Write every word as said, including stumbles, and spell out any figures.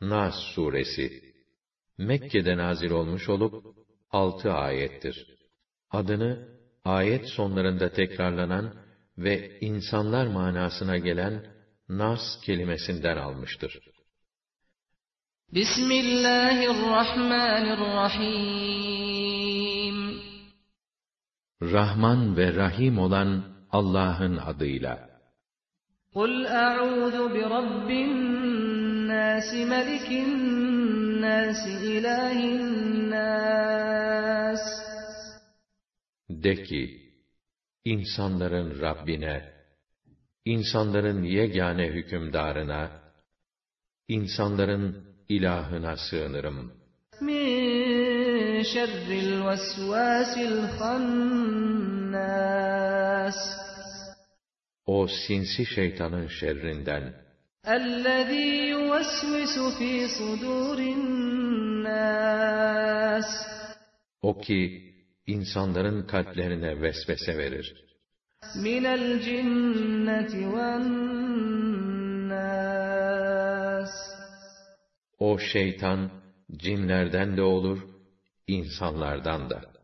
Nas suresi Mekke'de nazil olmuş olup altı ayettir. Adını ayet sonlarında tekrarlanan ve insanlar manasına gelen Nas kelimesinden almıştır. Bismillahirrahmanirrahim. Rahman ve Rahim olan Allah'ın adıyla. Kul a'udhu bi rabbin nas, melikin nas, ilahin nas. De ki, insanların Rabbine, insanların yegane hükümdarına, insanların ilahına sığınırım. Min şerril vesvasil hannas. O sinsi şeytanın şerrinden. Ellezî yuvesvisu fî sudûrin nas. O ki insanların kalplerine vesvese verir. Minel cinneti ven nas. O şeytan cinlerden de olur, insanlardan da.